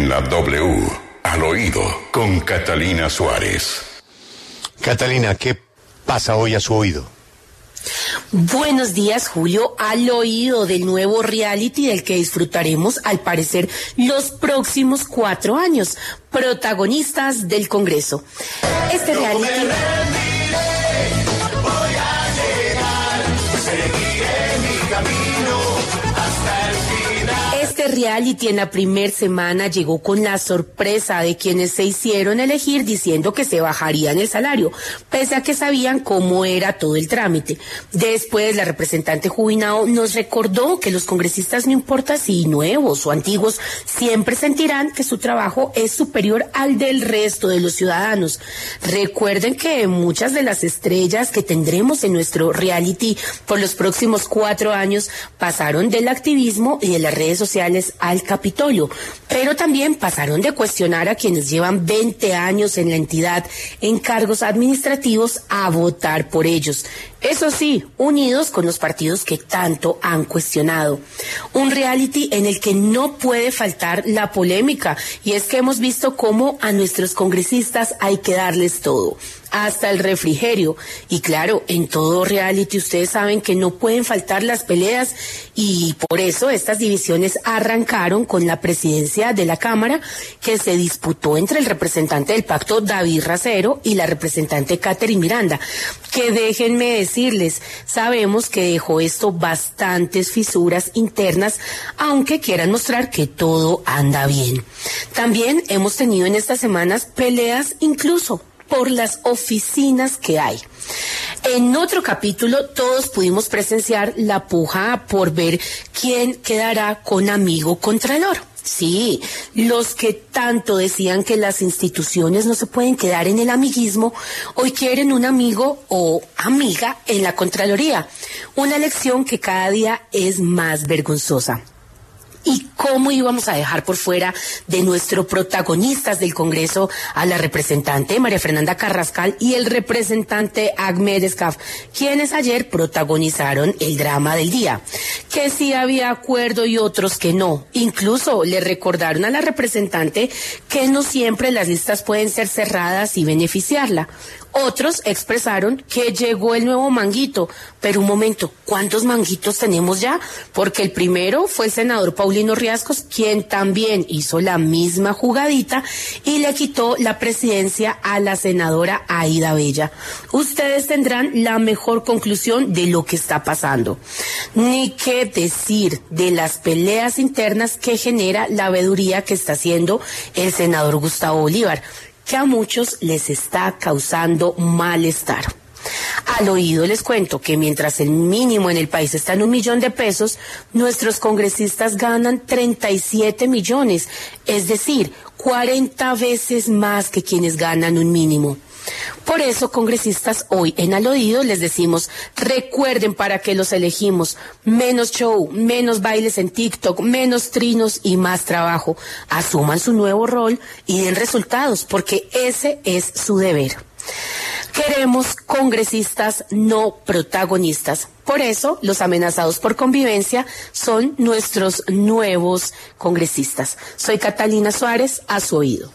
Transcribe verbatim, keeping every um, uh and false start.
En la W, al oído, con Catalina Suárez. Catalina, ¿qué pasa hoy a su oído? Buenos días, Julio, al oído del nuevo reality del que disfrutaremos, al parecer, los próximos cuatro años, protagonistas del Congreso. Este no reality... me rendiré, voy a llegar, seguiré mi camino hasta el final. Este reality en la primer semana llegó con la sorpresa de quienes se hicieron elegir diciendo que se bajarían el salario, pese a que sabían cómo era todo el trámite. Después, la representante Jubinao nos recordó que los congresistas, no importa si nuevos o antiguos, siempre sentirán que su trabajo es superior al del resto de los ciudadanos. Recuerden que muchas de las estrellas que tendremos en nuestro reality por los próximos cuatro años pasaron del activismo y de las redes sociales al Capitolio, pero también pasaron de cuestionar a quienes llevan veinte años en la entidad en cargos administrativos a votar por ellos. Eso sí, unidos con los partidos que tanto han cuestionado. Un reality en el que no puede faltar la polémica, y es que hemos visto cómo a nuestros congresistas hay que darles todo, hasta el refrigerio. Y claro, en todo reality ustedes saben que no pueden faltar las peleas, y por eso estas divisiones arrancaron con la presidencia de la Cámara, que se disputó entre el representante del pacto, David Racero, y la representante Catherine Miranda, que déjenme decirles, sabemos que dejó esto bastantes fisuras internas, aunque quieran mostrar que todo anda bien. También hemos tenido en estas semanas peleas incluso por las oficinas que hay. En otro capítulo todos pudimos presenciar la puja por ver quién quedará con amigo contralor. Sí, los que tanto decían que las instituciones no se pueden quedar en el amiguismo, hoy quieren un amigo o amiga en la Contraloría. Una elección que cada día es más vergonzosa. ¿Y cómo íbamos a dejar por fuera de nuestros protagonistas del Congreso a la representante María Fernanda Carrascal y el representante Ahmed Escaf, quienes ayer protagonizaron el drama del día? Que sí había acuerdo y otros que no. Incluso le recordaron a la representante que no siempre las listas pueden ser cerradas y beneficiarla. Otros expresaron que llegó el nuevo manguito, pero un momento, ¿cuántos manguitos tenemos ya? Porque el primero fue el senador Paulino Riascos, quien también hizo la misma jugadita y le quitó la presidencia a la senadora Aida Bella. Ustedes tendrán la mejor conclusión de lo que está pasando. Ni qué decir de las peleas internas que genera la veeduría que está haciendo el senador Gustavo Bolívar, que a muchos les está causando malestar. Al oído les cuento que mientras el mínimo en el país está en un millón de pesos, nuestros congresistas ganan treinta y siete millones, es decir, cuarenta veces más que quienes ganan un mínimo. Por eso, congresistas, hoy en Al Oído les decimos, recuerden para qué los elegimos: menos show, menos bailes en TikTok, menos trinos y más trabajo. Asuman su nuevo rol y den resultados, porque ese es su deber. Queremos congresistas no protagonistas. Por eso, los amenazados por convivencia son nuestros nuevos congresistas. Soy Catalina Suárez, a su oído.